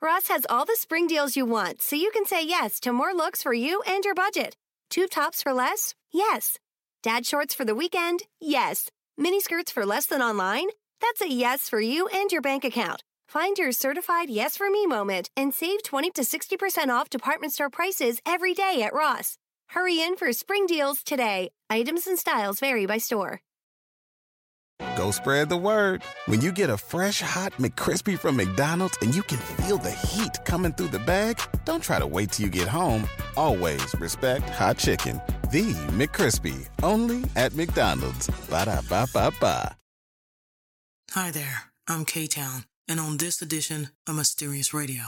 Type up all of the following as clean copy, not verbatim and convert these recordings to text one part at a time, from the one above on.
Ross has all the spring deals you want, so you can say yes to more looks for you and your budget. Tube tops for less? Yes. Dad shorts for the weekend? Yes. Mini skirts for less than online? That's a yes for you and your bank account. Find your certified yes for me moment and save 20 to 60% off department store prices every day at Ross. Hurry in for spring deals today. Items and styles vary by store. Go spread the word. When you get a fresh, hot McCrispy from McDonald's and you can feel the heat coming through the bag, don't try to wait till you get home. Always respect hot chicken. The McCrispy, only at McDonald's. Ba-da-ba-ba-ba. Hi there, I'm K-Town, and on this edition of Mysterious Radio.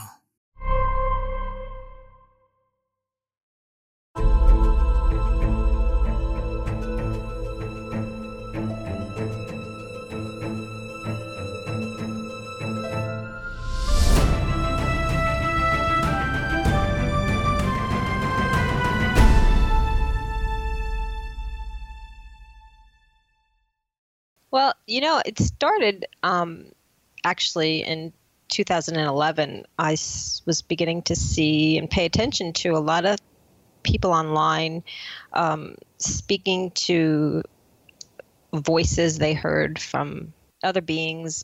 Well, it started actually in 2011. I was beginning to see and pay attention to a lot of people online speaking to voices they heard from other beings.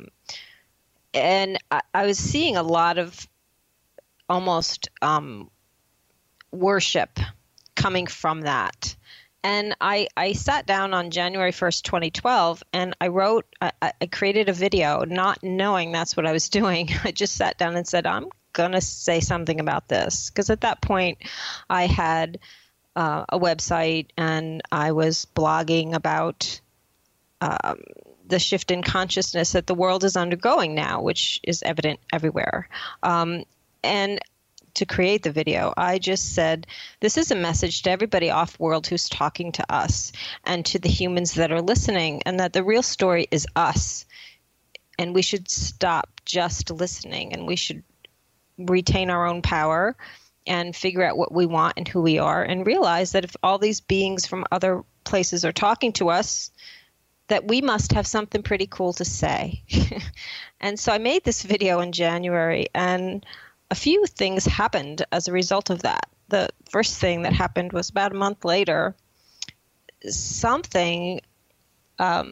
And I was seeing a lot of almost worship coming from that. And I sat down on January 1st, 2012, and I created a video not knowing that's what I was doing. I just sat down and said, I'm going to say something about this. Because at that point, I had a website and I was blogging about the shift in consciousness that the world is undergoing now, which is evident everywhere. And to create the video, I just said, this is a message to everybody off-world who's talking to us and to the humans that are listening, and that the real story is us. And we should stop just listening, and we should retain our own power and figure out what we want and who we are, and realize that if all these beings from other places are talking to us, that we must have something pretty cool to say. And so I made this video in January, and a few things happened as a result of that. The first thing that happened was about a month later, something, I'll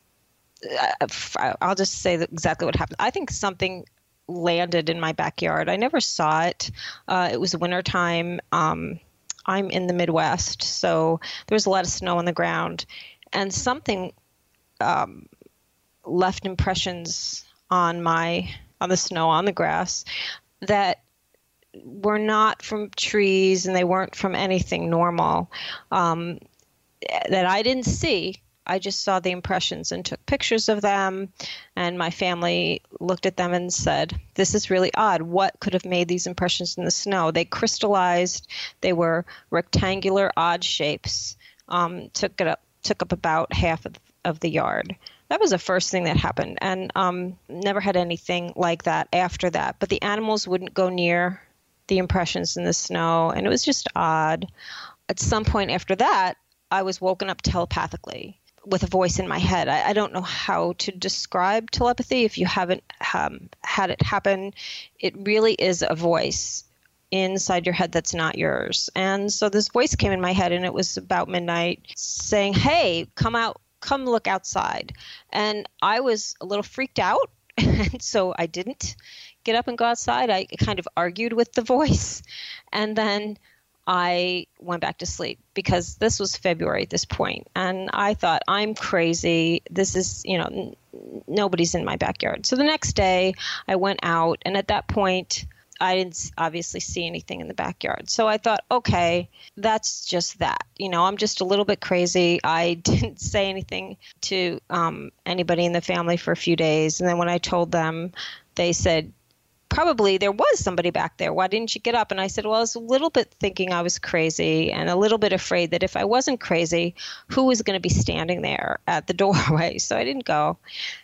just say exactly what happened. I think something landed in my backyard. I never saw it. It was wintertime. I'm in the Midwest, so there was a lot of snow on the ground. And something left impressions on the snow, on the grass, that were not from trees and they weren't from anything normal that I didn't see. I just saw the impressions and took pictures of them, and my family looked at them and said, this is really odd. What could have made these impressions in the snow? They crystallized. They were rectangular, odd shapes, took up about half of the yard. That was the first thing that happened, and never had anything like that after that. But the animals wouldn't go near the impressions in the snow, and it was just odd. At some point after that, I was woken up telepathically with a voice in my head. I don't know how to describe telepathy. If you haven't had it happen, it really is a voice inside your head that's not yours. And so this voice came in my head, and it was about midnight, saying, hey, come out. Come look outside. And I was a little freaked out, and so I didn't get up and go outside. I kind of argued with the voice, and then I went back to sleep, because this was February at this point, and I thought, I'm crazy. This is, nobody's in my backyard. So the next day I went out, and at that point I didn't obviously see anything in the backyard. So I thought, okay, that's just that. I'm just a little bit crazy. I didn't say anything to anybody in the family for a few days. And then when I told them, they said, probably there was somebody back there. Why didn't you get up? And I said, well, I was a little bit thinking I was crazy, and a little bit afraid that if I wasn't crazy, who was going to be standing there at the doorway? So I didn't go.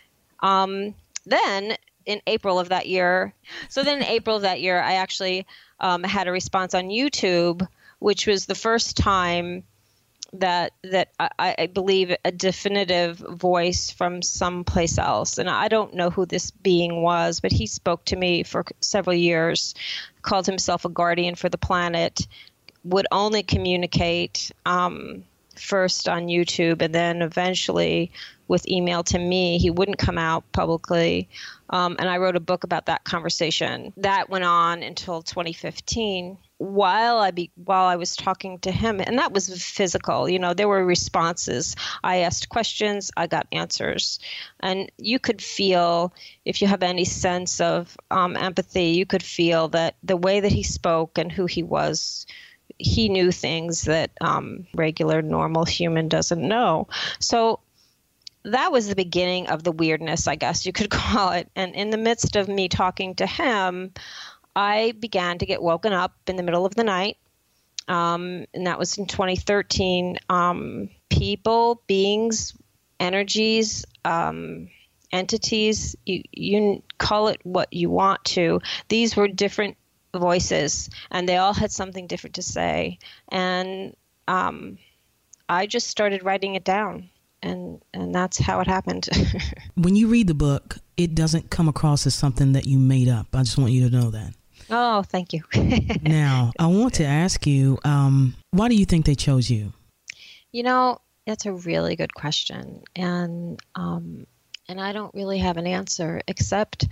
Then in April of that year, I actually had a response on YouTube, which was the first time that I believe a definitive voice from someplace else. And I don't know who this being was, but he spoke to me for several years, called himself a guardian for the planet, would only communicate first on YouTube and then eventually with email to me. He wouldn't come out publicly. And I wrote a book about that conversation. That went on until 2015 while I was talking to him. And that was physical. You know, there were responses. I asked questions, I got answers. And you could feel, if you have any sense of empathy, you could feel that the way that he spoke and who he was, he knew things that regular, normal human doesn't know. So that was the beginning of the weirdness, I guess you could call it. And in the midst of me talking to him, I began to get woken up in the middle of the night. And that was in 2013. People, beings, energies, entities, you call it what you want to. These were different voices, and they all had something different to say. And I just started writing it down, and that's how it happened. When you read the book, it doesn't come across as something that you made up. I just want you to know that. Oh, thank you. Now, I want to ask you, why do you think they chose you? You know, that's a really good question. And I don't really have an answer except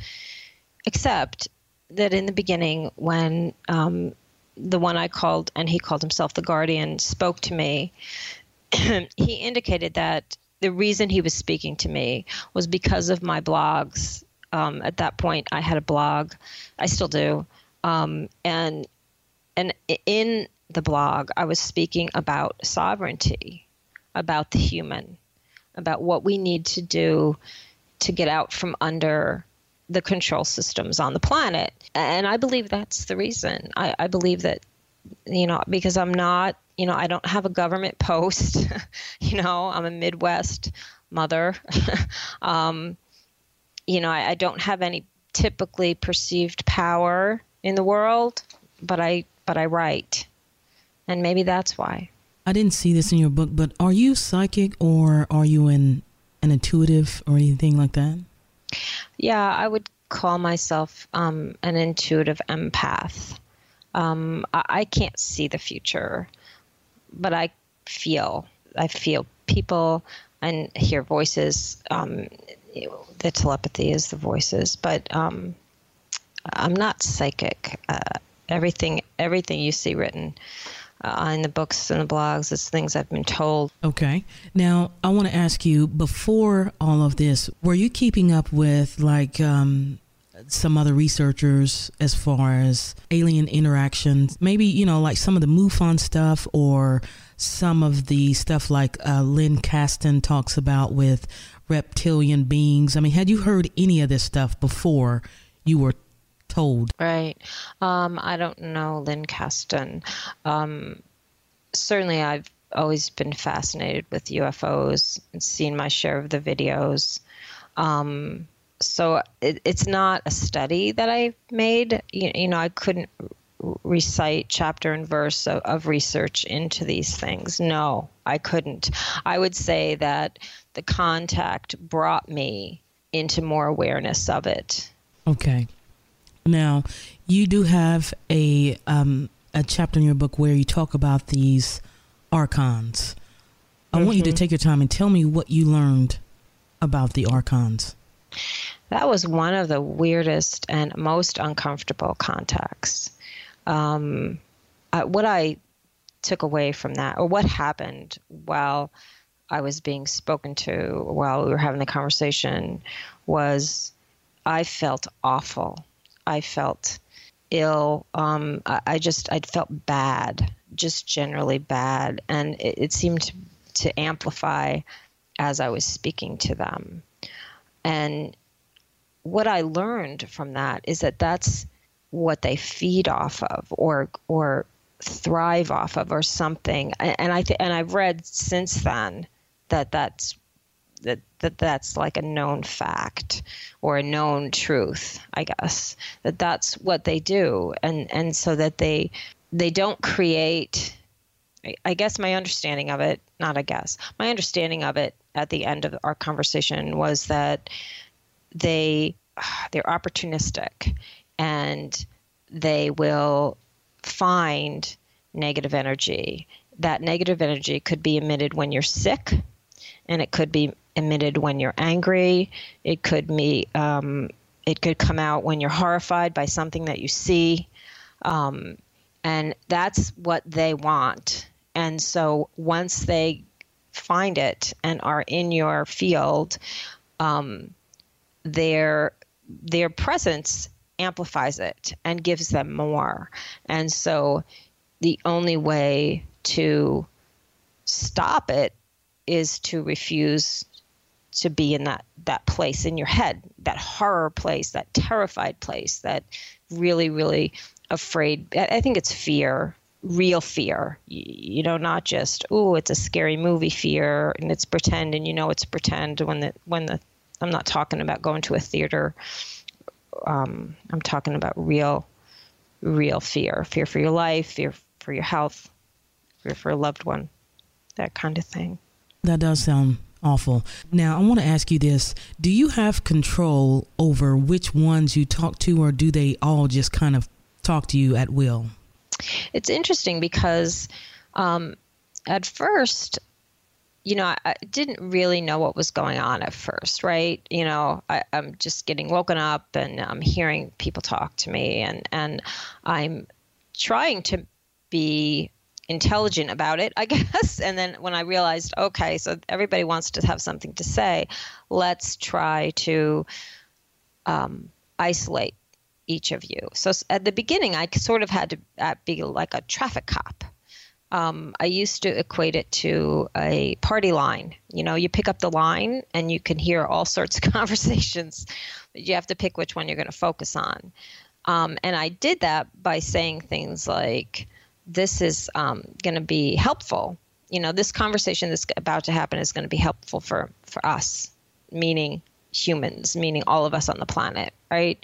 that in the beginning, when the one I called, and he called himself the Guardian, spoke to me, he indicated that the reason he was speaking to me was because of my blogs. At that point, I had a blog. I still do. And in the blog, I was speaking about sovereignty, about the human, about what we need to do to get out from under the control systems on the planet. And I believe that's the reason. I believe that, you know, because I'm not, you know, I don't have a government post, you know, I'm a Midwest mother. You know, I don't have any typically perceived power in the world, but I write. And maybe that's why. I didn't see this in your book, but are you psychic, or are you an intuitive or anything like that? Yeah, I would call myself an intuitive empath. I can't see the future, but I feel people and hear voices. The telepathy is the voices, but I'm not psychic. Everything you see written in the books and the blogs is things I've been told. Okay. Now, I want to ask you, before all of this, were you keeping up with like some other researchers as far as alien interactions? Maybe, you know, like some of the MUFON stuff, or some of the stuff like Lynn Caston talks about with reptilian beings. I mean, had you heard any of this stuff before you were told? Right. I don't know Lynn Caston. Certainly I've always been fascinated with UFOs and seen my share of the videos. So it's not a study that I made. You know, I couldn't recite chapter and verse of research into these things. No, I couldn't. I would say that the contact brought me into more awareness of it. Okay. Now, you do have a chapter in your book where you talk about these archons. I want you to take your time and tell me what you learned about the archons. That was one of the weirdest and most uncomfortable contacts. What I took away from that, or what happened while I was being spoken to, while we were having the conversation, was I felt awful. I felt ill. I felt bad, just generally bad. And it seemed to amplify as I was speaking to them. And what I learned from that is that that's what they feed off of, or thrive off of, or something. And I've read since then that's like a known fact, or a known truth, I guess, that's what they do. And so that they don't create I guess my understanding of it, not I guess, my understanding of it at the end of our conversation was that they're opportunistic, and they will find negative energy. That negative energy could be emitted when you're sick, and it could be emitted when you're angry. It could come out when you're horrified by something that you see. And that's what they want. And so once they find it and are in your field, their presence amplifies it and gives them more. And so the only way to stop it is to refuse to be in that place in your head, that horror place, that terrified place, that really, really afraid. I think it's fear, real fear, not just, it's a scary movie fear and it's pretend, and it's pretend when I'm not talking about going to a theater. I'm talking about real fear for your life, fear for your health, fear for a loved one, that kind of thing. That does sound awful. Now, I want to ask you this. Do you have control over which ones you talk to, or do they all just kind of talk to you at will? It's interesting because at first, I didn't really know what was going on at first, right? I'm just getting woken up and I'm hearing people talk to me, and I'm trying to be intelligent about it, I guess. And then when I realized, okay, so everybody wants to have something to say, let's try to isolate each of you. So at the beginning, I sort of had to be like a traffic cop. I used to equate it to a party line. You pick up the line and you can hear all sorts of conversations, but you have to pick which one you're going to focus on. And I did that by saying things like, this is going to be helpful. This conversation that's about to happen is going to be helpful for us, meaning humans, meaning all of us on the planet, right?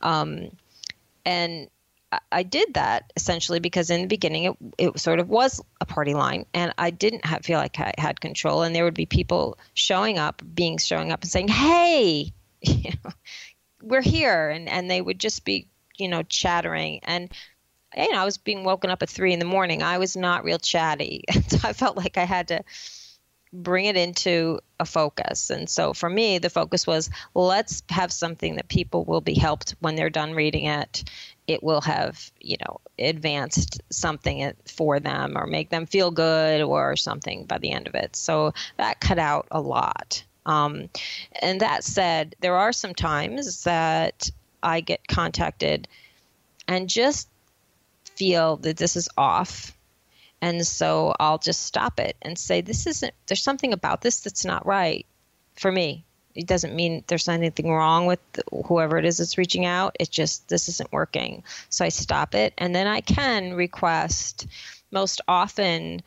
And I did that essentially because in the beginning it sort of was a party line, and I didn't feel like I had control. And there would be people showing up and saying, "Hey, we're here," and they would just be, chattering. And I was being woken up at 3 a.m. I was not real chatty, so I felt like I had to bring it into a focus. And so for me, the focus was, let's have something that people will be helped when they're done reading it. It will have, advanced something for them or make them feel good or something by the end of it. So that cut out a lot. And that said, there are some times that I get contacted and just feel that this is off. And so I'll just stop it and say, there's something about this that's not right for me. It doesn't mean there's anything wrong with whoever it is that's reaching out. It's just, this isn't working. So I stop it. And then I can request, most often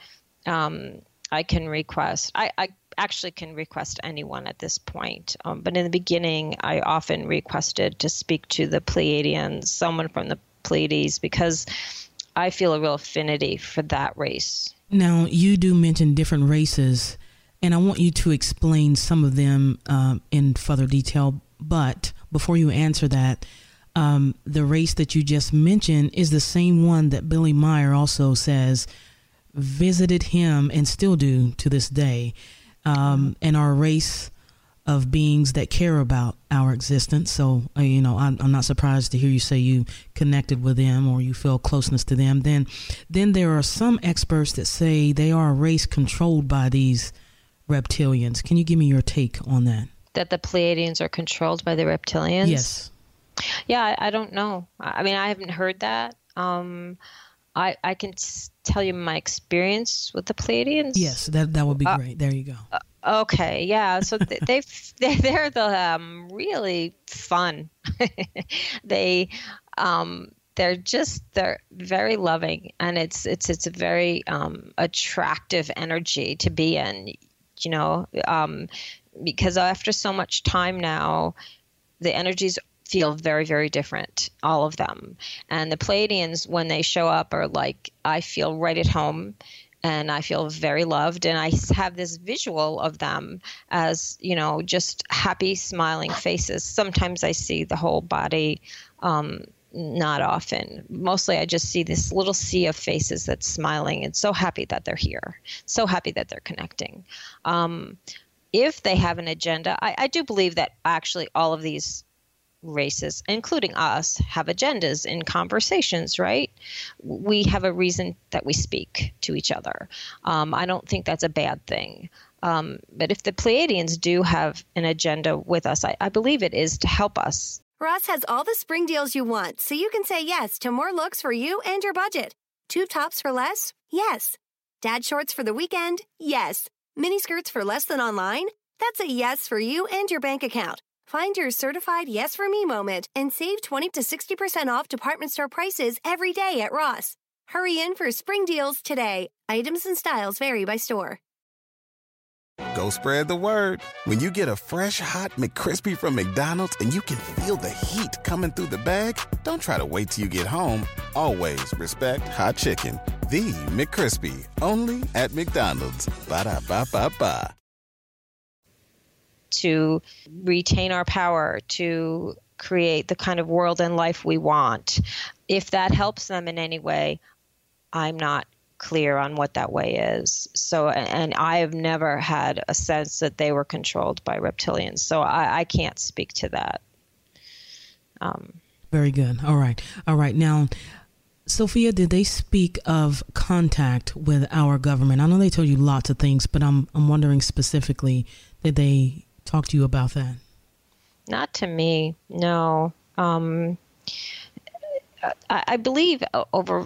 I can request, I actually can request anyone at this point. But in the beginning, I often requested to speak to the Pleiadians, someone from the Pleiades, because I feel a real affinity for that race. Now, you do mention different races, and I want you to explain some of them in further detail. But before you answer that, the race that you just mentioned is the same one that Billy Meier also says visited him and still do to this day, and our race of beings that care about our existence. So, I'm not surprised to hear you say you connected with them or you feel closeness to them. Then there are some experts that say they are a race controlled by these reptilians. Can you give me your take on that? That the Pleiadians are controlled by the reptilians? Yes. Yeah, I don't know. I mean, I haven't heard that. I can tell you my experience with the Pleiadians. Yes, that would be great. There you go. Okay, yeah. So they're the really fun. they're very loving, and it's a very attractive energy to be in. Because after so much time now, the energies feel very, very different, all of them. And the Pleiadians, when they show up, are like, I feel right at home. and I feel very loved. And I have this visual of them as, just happy, smiling faces. Sometimes I see the whole body, not often. Mostly I just see this little sea of faces that's smiling and so happy that they're here, so happy that they're connecting. If they have an agenda, I do believe that actually all of these races, including us, have agendas in conversations, right? We have a reason that we speak to each other. I don't think that's a bad thing. But if the Pleiadians do have an agenda with us, I believe it is to help us. Ross has all the spring deals you want, so you can say yes to more looks for you and your budget. Tube tops for less? Yes. Dad shorts for the weekend? Yes. Mini skirts for less than online? That's a yes for you and your bank account. Find your certified yes for me moment and save 20 to 60% off department store prices every day at Ross. Hurry in for spring deals today. Items and styles vary by store. Go spread the word. When you get a fresh, hot McCrispy from McDonald's and you can feel the heat coming through the bag, don't try to wait till you get home. Always respect hot chicken. The McCrispy, only at McDonald's. Ba-da-ba-ba-ba. To retain our power, to create the kind of world and life we want. If that helps them in any way, I'm not clear on what that way is. So, and I have never had a sense that they were controlled by reptilians. So I can't speak to that. Very good. All right. Now, Sophia, did they speak of contact with our government? I know they told you lots of things, but I'm wondering specifically, did they talk to you about that? Not to me, no. I believe over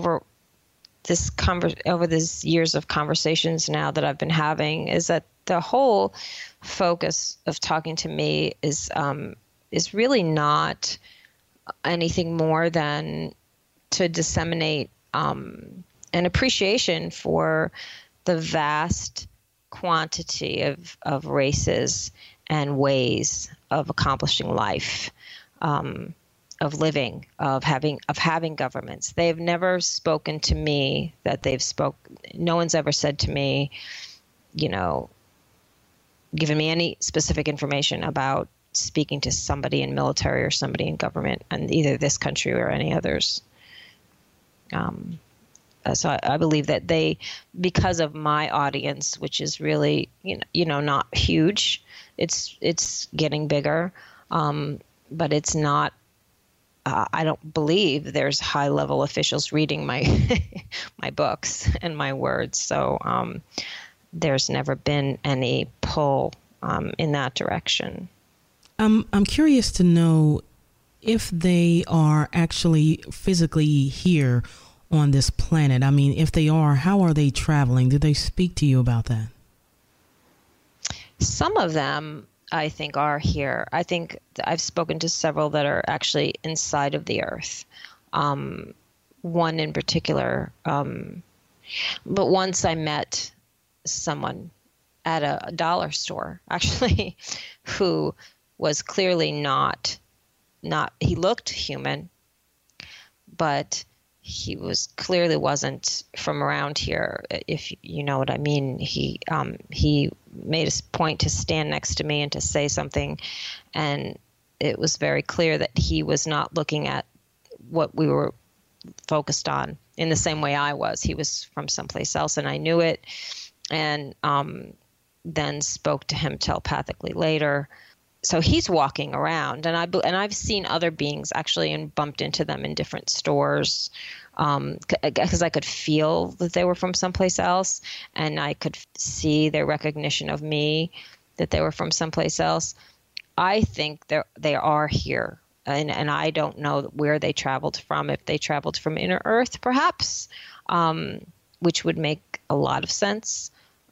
these years of conversations now that I've been having is that the whole focus of talking to me is really not anything more than to disseminate an appreciation for the vast quantity of races and ways of accomplishing life, of living, of having governments. They have never spoken to me that no one's ever said to me, given me any specific information about speaking to somebody in military or somebody in government in either this country or any others. So I believe that because of my audience, which is really, not huge, it's getting bigger, but it's not. I don't believe there's high-level officials reading my my books and my words. So there's never been any pull in that direction. I'm curious to know if they are actually physically here on this planet. I mean, if they are, how are they traveling? Did they speak to you about that? Some of them, I think, are here. I think I've spoken to several that are actually inside of the earth. One in particular. But once I met someone at a dollar store, actually, who was clearly not, he looked human, but he clearly wasn't from around here, if you know what I mean. He made a point to stand next to me and to say something, and it was very clear that he was not looking at what we were focused on in the same way I was. He was from someplace else, and I knew it, and then spoke to him telepathically later. So he's walking around, and I've seen other beings actually and bumped into them in different stores because I could feel that they were from someplace else, and I could see their recognition of me, that they were from someplace else. I think they are here, and I don't know where they traveled from. If they traveled from inner Earth, perhaps, which would make a lot of sense.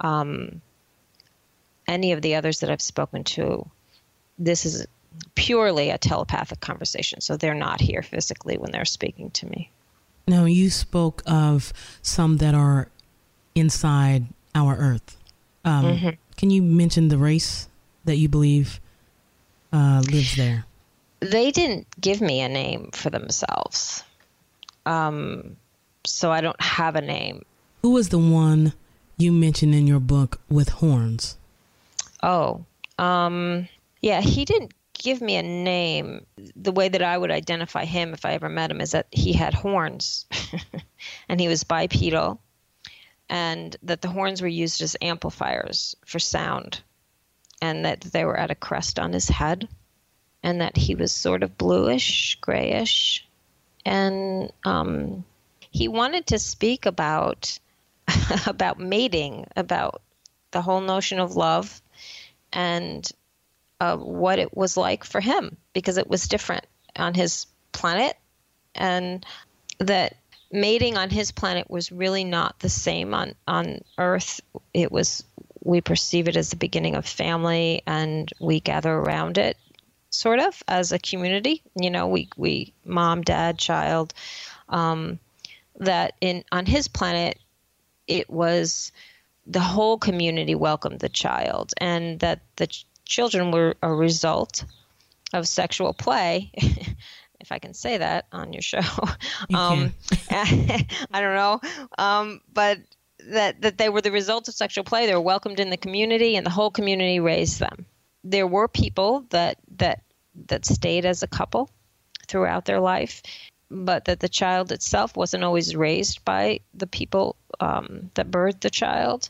Any of the others that I've spoken to, this is purely a telepathic conversation, so they're not here physically when they're speaking to me. Now, you spoke of some that are inside our Earth. Can you mention the race that you believe lives there? They didn't give me a name for themselves, so I don't have a name. Who was the one you mentioned in your book with horns? Oh, yeah, he didn't give me a name. The way that I would identify him if I ever met him is that he had horns and he was bipedal, and that the horns were used as amplifiers for sound, and that they were at a crest on his head, and that he was sort of bluish, grayish. And he wanted to speak about about mating, about the whole notion of love, and what it was like for him, because it was different on his planet, and that mating on his planet was really not the same on Earth. We perceive it as the beginning of family, and we gather around it sort of as a community. You know, we mom, dad, child. That on his planet, it was the whole community welcomed the child, and that the children were a result of sexual play, if I can say that on your show. I don't know, but that they were the result of sexual play. They were welcomed in the community, and the whole community raised them. There were people that stayed as a couple throughout their life, but that the child itself wasn't always raised by the people that birthed the child.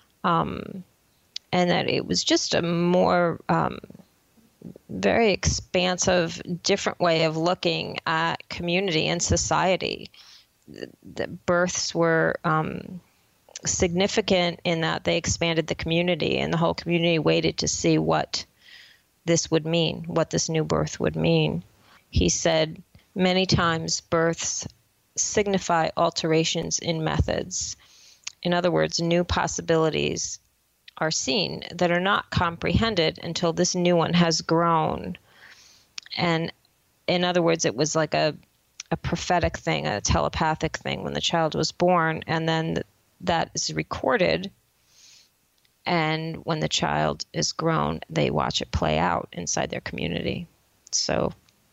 And that it was just a more very expansive, different way of looking at community and society. The births were significant in that they expanded the community, and the whole community waited to see what this would mean, what this new birth would mean. He said many times births signify alterations in methods. In other words, new possibilities are seen that are not comprehended until this new one has grown. And in other words, it was like a prophetic thing, a telepathic thing when the child was born, and then that is recorded. And when the child is grown, they watch it play out inside their community. So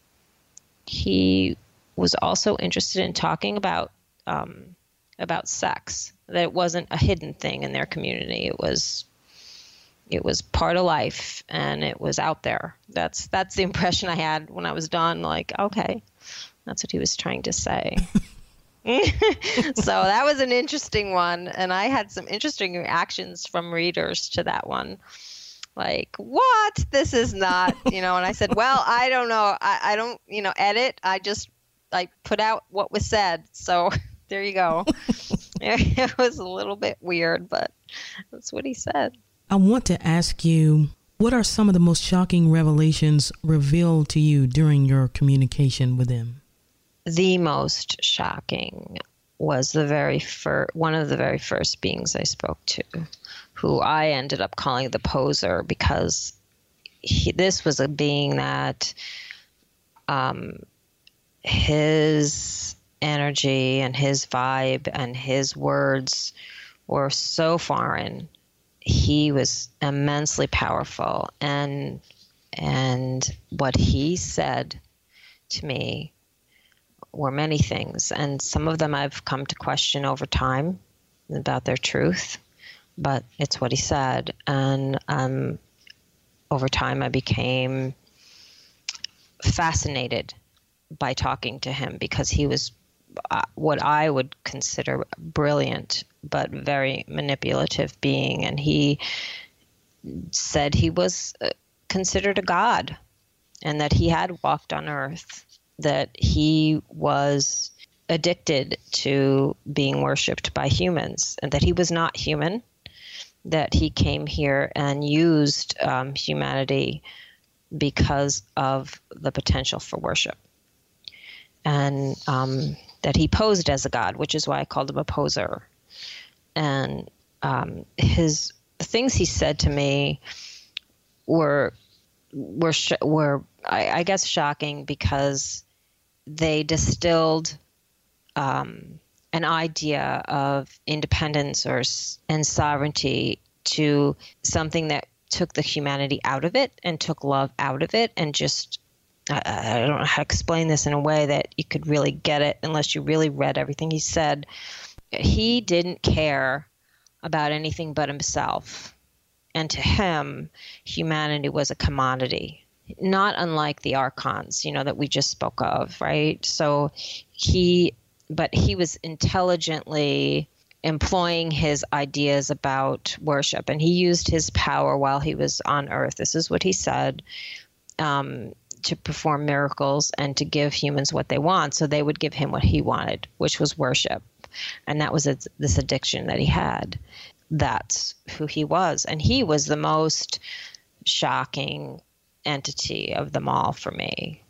he was also interested in talking about sex, that it wasn't a hidden thing in their community. It was part of life, and it was out there. That's the impression I had when I was done. Like, okay, that's what he was trying to say. So that was an interesting one, and I had some interesting reactions from readers to that one. Like, what? This is not, and I said, well, I don't know. I don't, edit. I put out what was said. So there you go. It was a little bit weird, but that's what he said. I want to ask you, what are some of the most shocking revelations revealed to you during your communication with him? The most shocking was one of the very first beings I spoke to, who I ended up calling the poser, because this was a being that his energy and his vibe and his words were so foreign. He was immensely powerful, and what he said to me were many things, and some of them I've come to question over time about their truth, but it's what he said. And over time I became fascinated by talking to him, because he was what I would consider brilliant but very manipulative being, and he said he was considered a god, and that he had walked on earth, that he was addicted to being worshipped by humans, and that he was not human, that he came here and used humanity because of the potential for worship, and that he posed as a god, which is why I called him a poser. And the things he said to me were I guess shocking, because they distilled an idea of independence and sovereignty to something that took the humanity out of it and took love out of it, and just I don't know how to explain this in a way that you could really get it unless you really read everything he said. he didn't care about anything but himself. And to him, humanity was a commodity, not unlike the archons, that we just spoke of, right? So he was intelligently employing his ideas about worship, and he used his power while he was on earth. This is what he said, to perform miracles and to give humans what they want, so they would give him what he wanted, which was worship. And that was this addiction that he had. That's who he was. And he was the most shocking entity of them all for me.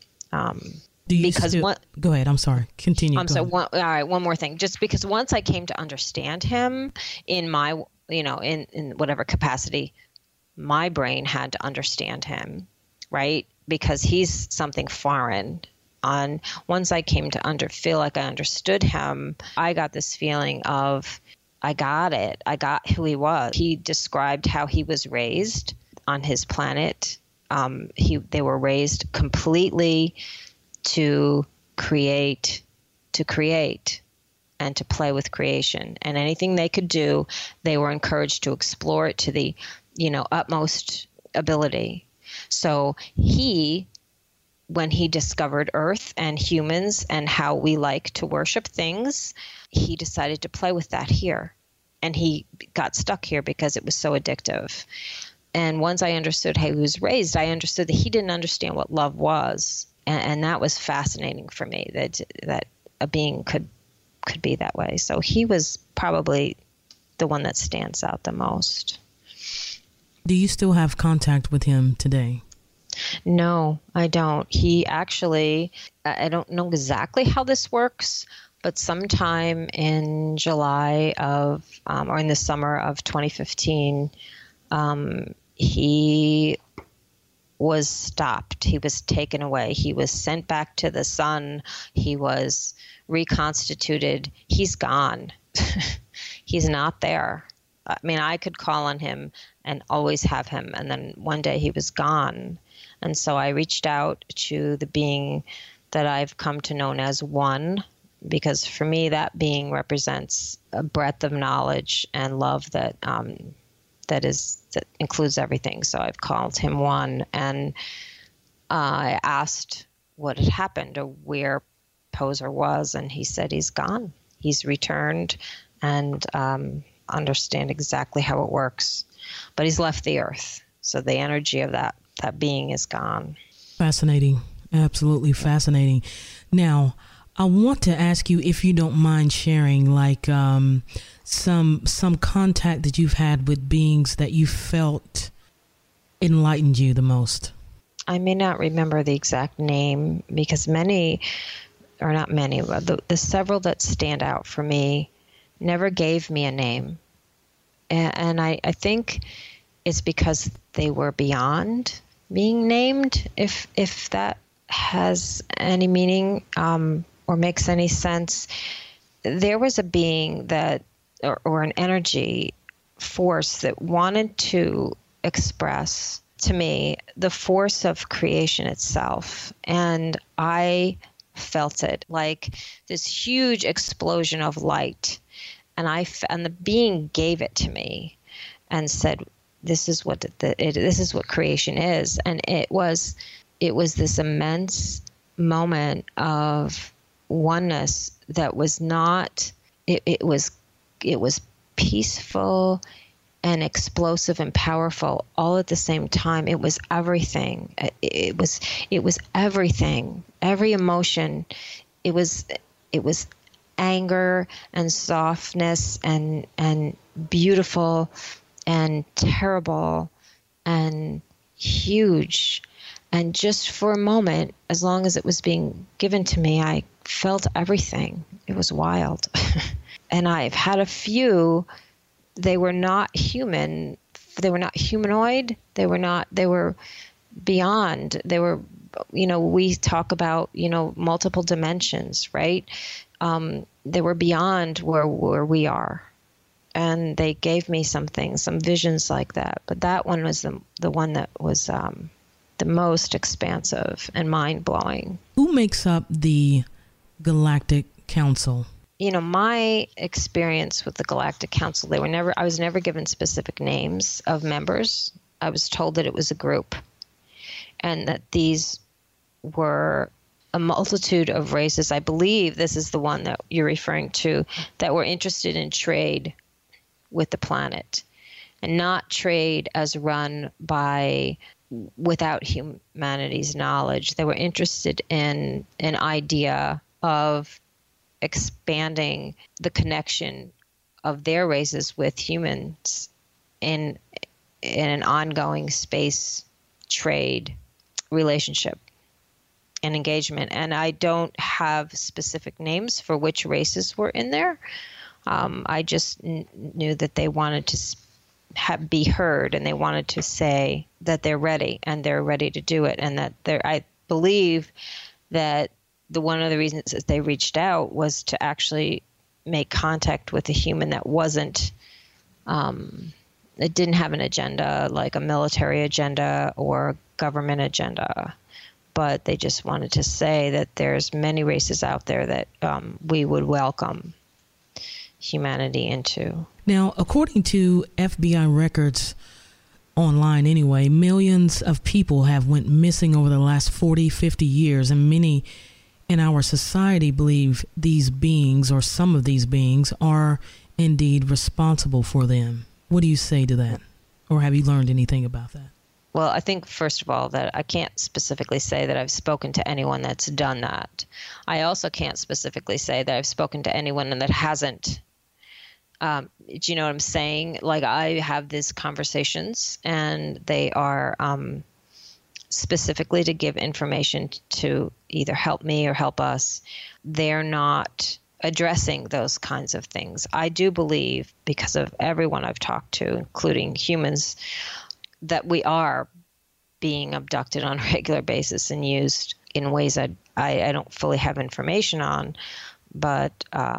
Go ahead. I'm sorry. Continue. All right. One more thing. Just because once I came to understand him in my, in whatever capacity, my brain had to understand him, right? Because he's something foreign. Once I came to feel like I understood him, I got this feeling of, I got it. I got who he was. He described how he was raised on his planet. They were raised completely to create, and to play with creation. And anything they could do, they were encouraged to explore it to the, utmost ability. So when he discovered Earth and humans and how we like to worship things, he decided to play with that here. And he got stuck here because it was so addictive. And once I understood how he was raised, I understood that he didn't understand what love was. And that was fascinating for me, that a being could be that way. So he was probably the one that stands out the most. Do you still have contact with him today? No, I don't. He actually, I don't know exactly how this works, but sometime in July or in the summer of 2015, he was stopped. He was taken away. He was sent back to the sun. He was reconstituted. He's gone. He's not there. I mean, I could call on him and always have him. And then one day he was gone. And so I reached out to the being that I've come to know as One, because for me, that being represents a breadth of knowledge and love that includes everything. So I've called him One, and I asked what had happened or where Poser was, and he said he's gone. He's returned and understand exactly how it works, but he's left the earth. So the energy of that being is gone. Fascinating. Absolutely fascinating. Now, I want to ask you if you don't mind sharing some contact that you've had with beings that you felt enlightened you the most. I may not remember the exact name because many, or not many, but the several that stand out for me never gave me a name. And I think it's because they were beyond being named, if that has any meaning or makes any sense. There was a being that, or an energy force that wanted to express to me the force of creation itself. And I felt it like this huge explosion of light. And the being gave it to me and said, this is what this is what creation is. And it was this immense moment of oneness that was not, it was peaceful and explosive and powerful all at the same time. It was everything. It was everything, every emotion. It was anger and softness and beautiful and terrible and huge. And just for a moment, as long as it was being given to me, I felt everything. It was wild. And I've had a few, they were not human. They were not humanoid. They were beyond. They were, we talk about, multiple dimensions, right? They were beyond where we are. And they gave me some visions like that. But that one was the one that was the most expansive and mind-blowing. Who makes up the Galactic Council? my experience with the Galactic Council, I was never given specific names of members. I was told that it was a group and that these were a multitude of races. I believe this is the one that you're referring to, that were interested in trade with the planet, and not trade as run without humanity's knowledge. They were interested in an idea of expanding the connection of their races with humans in an ongoing space trade relationship and engagement. And I don't have specific names for which races were in there. I just knew that they wanted to be heard, and they wanted to say that they're ready, and they're ready to do it. And that I believe that one of the reasons that they reached out was to actually make contact with a human that wasn't, it didn't have an agenda, like a military agenda or government agenda, but they just wanted to say that there's many races out there that we would welcome humanity into. Now, according to FBI records online anyway, millions of people have went missing over the last 40, 50 years, and many in our society believe these beings, or some of these beings, are indeed responsible for them. What do you say to that? Or have you learned anything about that? Well, I think, first of all, that I can't specifically say that I've spoken to anyone that's done that. I also can't specifically say that I've spoken to anyone that hasn't. Do you know what I'm saying? Like, I have these conversations, and they are specifically to give information to either help me or help us. They're not addressing those kinds of things. I do believe, because of everyone I've talked to, including humans, that we are being abducted on a regular basis and used in ways I don't fully have information on, but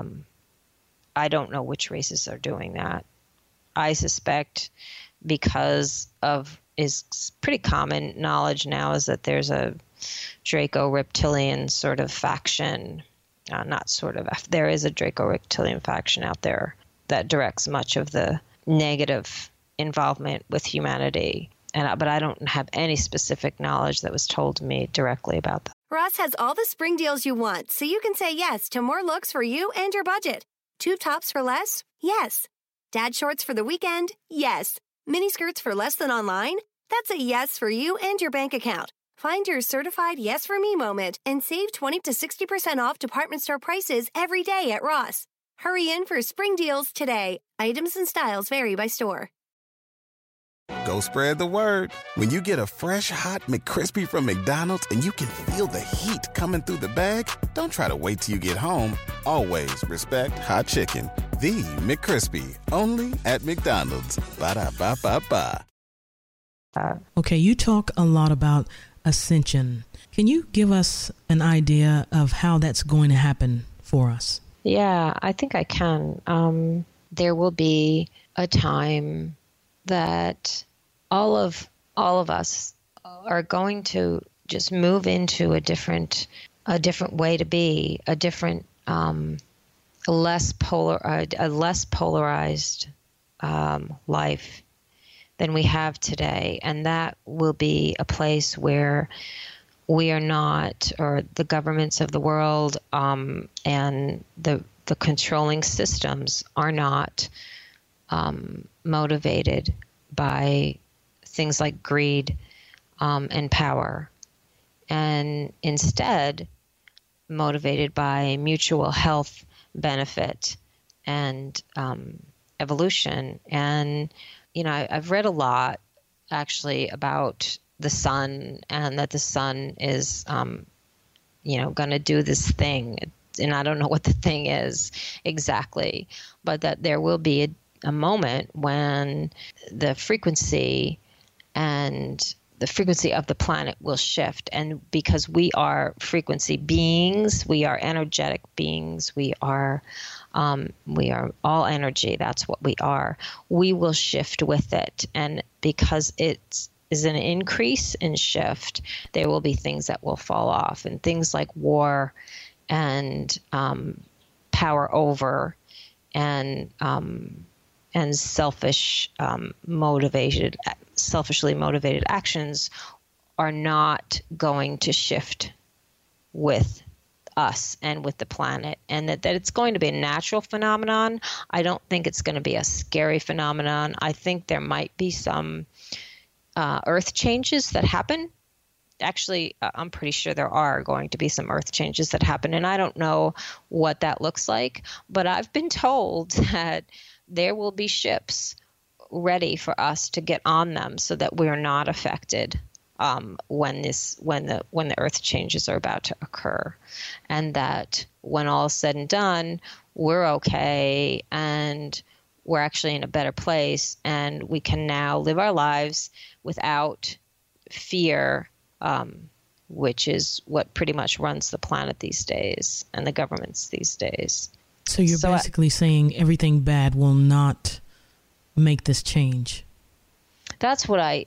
I don't know which races are doing that. I suspect, because of is pretty common knowledge now, is that there's a Draco-Reptilian sort of faction, there is a Draco-Reptilian faction out there that directs much of the negative involvement with humanity. But I don't have any specific knowledge that was told to me directly about that. Ross has all the spring deals you want, so you can say yes to more looks for you and your budget. Tube tops for less? Yes. Dad shorts for the weekend? Yes. Mini skirts for less than online? That's a yes for you and your bank account. Find your certified yes for me moment and save 20 to 60% off department store prices every day at Ross. Hurry in for spring deals today. Items and styles vary by store. Go spread the word. When you get a fresh, hot McCrispy from McDonald's and you can feel the heat coming through the bag, don't try to wait till you get home. Always respect hot chicken. The McCrispy, only at McDonald's. Ba-da-ba-ba-ba. Okay, you talk a lot about ascension. Can you give us an idea of how that's going to happen for us? Yeah, I think I can. There will be a time that all of us are going to just move into a different way to be, a different, less polarized life than we have today, and that will be a place where we are not, or the governments of the world and the controlling systems are not motivated by things like greed and power, and instead motivated by mutual health benefit and evolution. And I've read a lot actually about the sun, and that the sun is going to do this thing, and I don't know what the thing is exactly, but that there will be a moment when the frequency of the planet will shift. And because we are frequency beings, we are energetic beings, we are all energy, that's what we are. We will shift with it. And because it is an increase in shift, there will be things that will fall off, and things like war and power over and selfishly motivated actions are not going to shift with us and with the planet, and that it's going to be a natural phenomenon. I don't think it's going to be a scary phenomenon. I think there might be some earth changes that happen. Actually, I'm pretty sure there are going to be some earth changes that happen, and I don't know what that looks like, but I've been told that there will be ships ready for us to get on them so that we're not affected when the earth changes are about to occur, and that when all is said and done, we're okay and we're actually in a better place, and we can now live our lives without fear, which is what pretty much runs the planet these days and the governments these days. So you're basically saying everything bad will not make this change. That's what I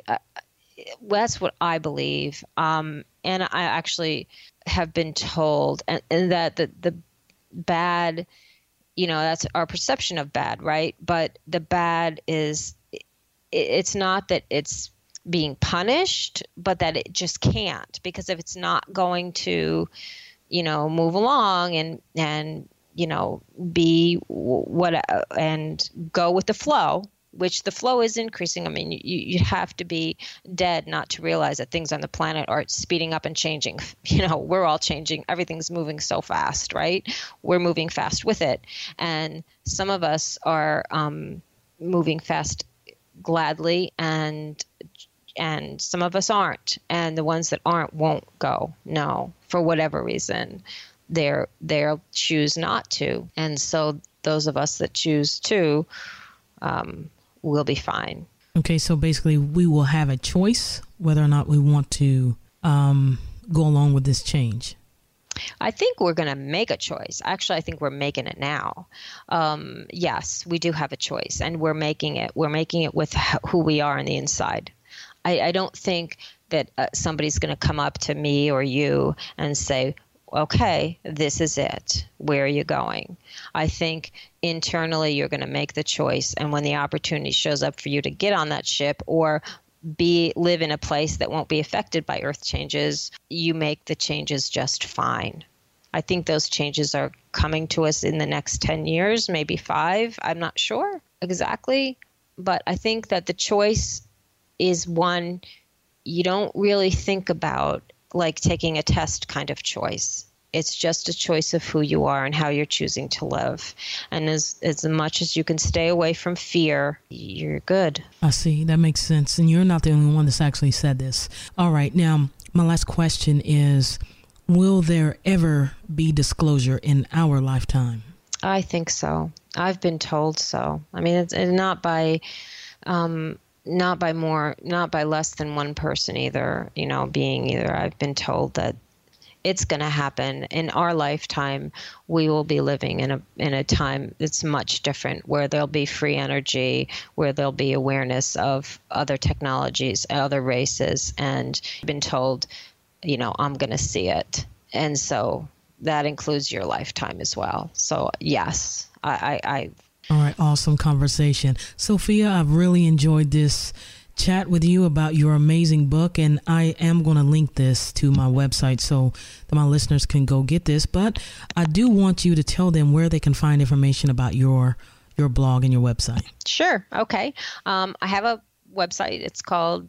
believe. And I actually have been told, and that the bad, that's our perception of bad, right? But the bad is, it's not that it's being punished, but that it just can't, because if it's not going to, move along and be what and go with the flow, which the flow is increasing. I mean, you have to be dead not to realize that things on the planet are speeding up and changing. We're all changing. Everything's moving so fast, right? We're moving fast with it. And some of us are moving fast gladly, and some of us aren't. And the ones that aren't won't go, no, for whatever reason. They'll choose not to. And so those of us that choose to, we'll be fine. Okay, so basically we will have a choice whether or not we want to go along with this change. I think we're going to make a choice. Actually, I think we're making it now. Yes, we do have a choice, and we're making it. We're making it with who we are on the inside. I don't think that somebody's going to come up to me or you and say, okay, this is it. Where are you going? I think internally you're going to make the choice, and when the opportunity shows up for you to get on that ship or live in a place that won't be affected by earth changes, you make the changes just fine. I think those changes are coming to us in the next 10 years, maybe 5. I'm not sure exactly, but I think that the choice is one you don't really think about, like taking a test kind of choice. It's just a choice of who you are and how you're choosing to live. And as much as you can stay away from fear, you're good. I see. That makes sense. And you're not the only one that's actually said this. All right. Now, my last question is, will there ever be disclosure in our lifetime? I think so. I've been told so. I mean, it's not by less than one person either, being either. I've been told that it's going to happen in our lifetime. We will be living in a time that's much different, where there'll be free energy, where there'll be awareness of other technologies, other races, and I've been told, I'm going to see it. And so that includes your lifetime as well. So yes, I All right. Awesome conversation. Sophia, I've really enjoyed this chat with you about your amazing book, and I am going to link this to my website so that my listeners can go get this. But I do want you to tell them where they can find information about your blog and your website. Sure. Okay. I have a website. It's called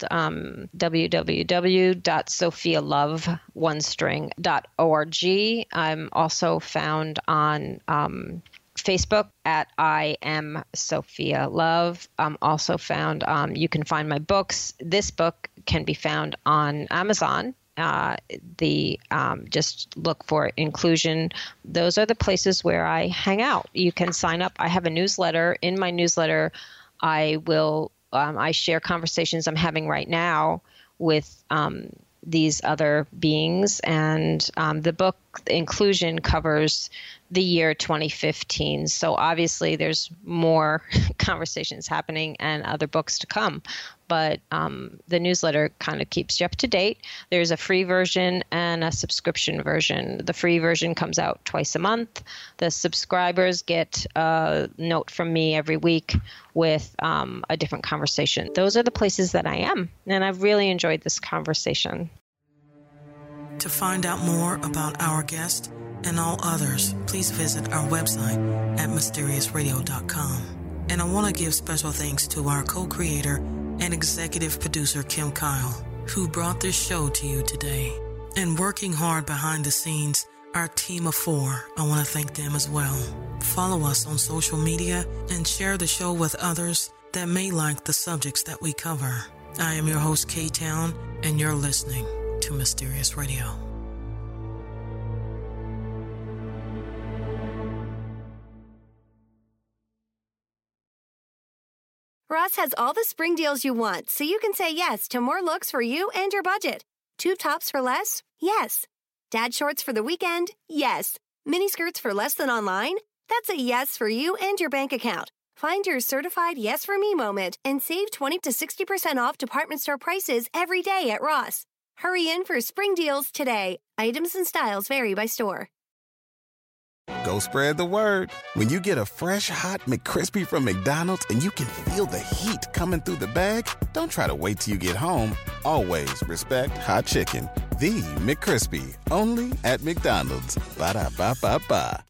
www.sophialoveonestring.org. I'm also found on Facebook at I am Sophia Love. I'm also found, you can find my books. This book can be found on Amazon. Just look for Inclusion. Those are the places where I hang out. You can sign up. I have a newsletter. In my newsletter, I share conversations I'm having right now with these other beings, and the book Inclusion covers the year 2015. So obviously there's more conversations happening and other books to come. But the newsletter kind of keeps you up to date. There's a free version and a subscription version. The free version comes out twice a month. The subscribers get a note from me every week with a different conversation. Those are the places that I am, and I've really enjoyed this conversation. To find out more about our guest and all others, please visit our website at mysteriousradio.com. And I want to give special thanks to our co-creator and executive producer, Kim Kyle, who brought this show to you today. And working hard behind the scenes, our team of 4, I want to thank them as well. Follow us on social media and share the show with others that may like the subjects that we cover. I am your host, K-Town, and you're listening to Mysterious Radio. Ross has all the spring deals you want, so you can say yes to more looks for you and your budget. Tube tops for less? Yes. Dad shorts for the weekend? Yes. Mini skirts for less than online? That's a yes for you and your bank account. Find your certified yes for me moment and save 20 to 60% off department store prices every day at Ross. Hurry in for spring deals today. Items and styles vary by store. Go spread the word. When you get a fresh, hot McCrispy from McDonald's and you can feel the heat coming through the bag, don't try to wait till you get home. Always respect hot chicken. The McCrispy, only at McDonald's. Ba-da-ba-ba-ba.